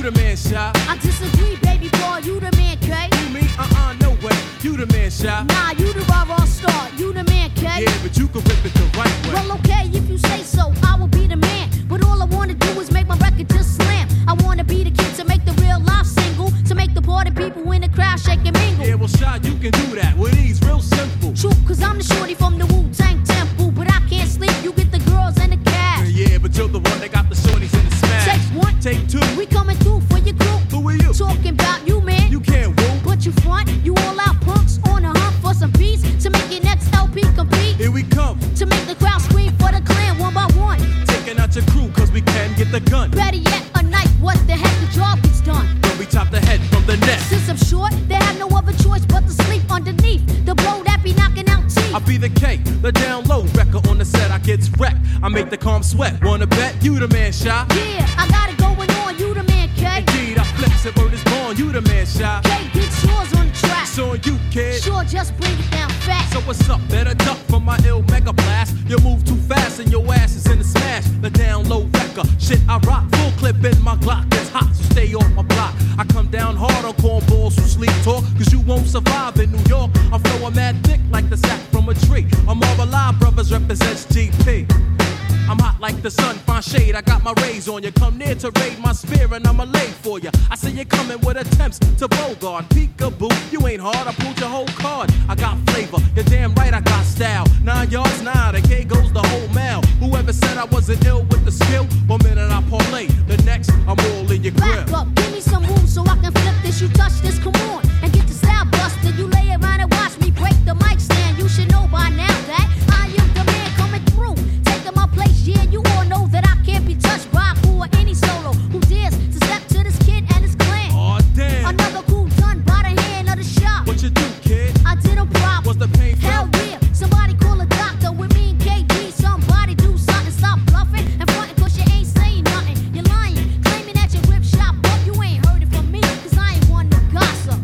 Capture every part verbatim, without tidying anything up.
the man, Shy. I disagree, baby boy, you the man, K. You me? Uh-uh, no way. You the man, Shy. Nah, you the rah-rah star, you the man, K. Yeah, but you can rip it the right way. Well, okay, if you say so, I will be the man. But all I wanna do is make my record just slam. I wanna be the kid to make the real life single, to make the party people in the crowd shake and mingle. Yeah, well, Shy, you can do that with ease, real simple. True, cause I'm the shorty from the Wu-Tang Temple. But I can't sleep, you get the girls and the cash. Yeah, but you're the one that got the shorties in the smash. Takes one, take two. We coming through for your crew. Who are you? Talking about you, man. You can't woo. But you front, you all out punks on a hunt for some beats to make your next L P compete. Here we come. To make the crowd scream for the clan one by one. Taking out your crew, cause we can get the gun. Better yet, a knife, what the heck, the job gets done. When we chop the head from the neck. Since I'm short, they have no other choice but to sleep underneath the blow that be knocking out teeth. I be the K, the down low record on the set. I get wrecked. I make the calm sweat. Wanna bet? You the man, Shy. Yeah, I got it going on. You the man, K. Indeed, I flex it, word is born. You the man, Shy. K, get yours on the track. So you, kid. Sure, just bring it down fast. So what's up? Better duck from my ill mega blast. You move too fast and your ass is in the smash. The down low record. Shit, I rock. Full clip in my Glock. It's hot, so stay off my block. I come down hard on cornballs who sleep talk. Cause you won't survive in New York. I'm flowing mad thick like the sack from a tree. I'm all alive, brothers represents G P. I'm hot like the sun, find shade, I got my rays on you. Come near to raid my spear and I'ma lay for you. I see you coming with attempts to bogart. Peekaboo, you ain't hard, I pulled your whole card. I got flavor, you're damn right I got style. Nine yards, nine, the K goes the whole mile. Whoever said I wasn't ill with the skill, one minute I parlay, the next I'm all in your grill. Back up, give me some room so I can flip this. You touch this, come on, and get the style busted. You lay around and watch me break the mic stand. You should know by now that I am the man coming through. Taking my place, yeah, you all know that I can't be touched by who or any solo who dares to step to this kid and his clan. Aw, damn. Another cool done by the hand of the shop. What you do, kid? I did a prop. What's the pain Hell felt? yeah, somebody call a doctor with me and K D. Somebody do something, stop bluffing and fronting cause you ain't saying nothing. You're lying, claiming that your whip shop up. You ain't heard it from me cause I ain't one to gossip.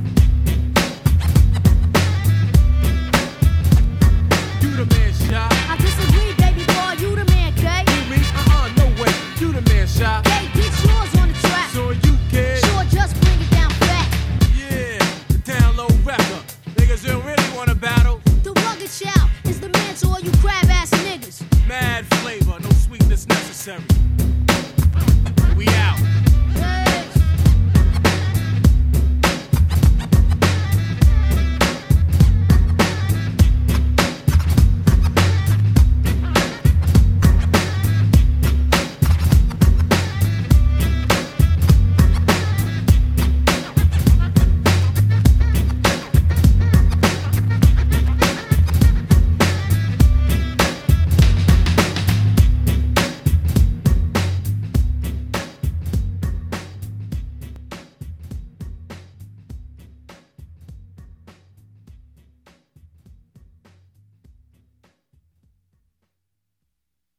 You the man, Shy. I disagree, baby boy, you the man, K. You me? Uh-uh, no way. You the man, Shy. K, get yours on the track. So you, kid. Sure, just bring it down fat. Yeah, the down low record. Niggas don't really wanna battle. The rugged child is the man to all you crab ass niggas. Mad flavor, no sweetness necessary. We out. Hey.